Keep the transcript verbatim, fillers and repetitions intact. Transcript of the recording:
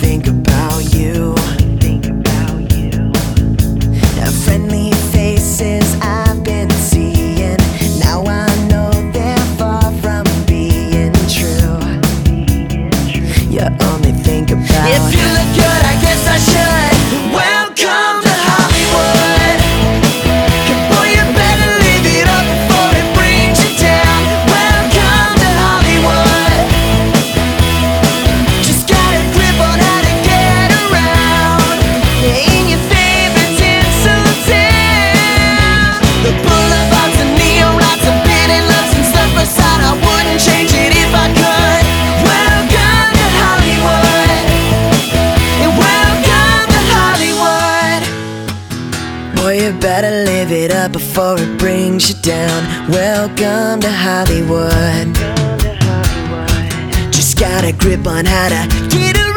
think about you. Friendly faces I've been seeing, now I know they're far from being true. You only think about if you look good, I guess I should. Welcome to Hollywood. Boy, you better live it up before it brings you down. Welcome to Hollywood. Just got a grip on how to get around in your favorite tinsel town. The boulevards and neon lights and bidding loves and stuff aside, I wouldn't change it if I could. Welcome to Hollywood. And welcome to Hollywood. Boy, you better live it up before it brings you down. Welcome to Hollywood. Just got a grip on how to get around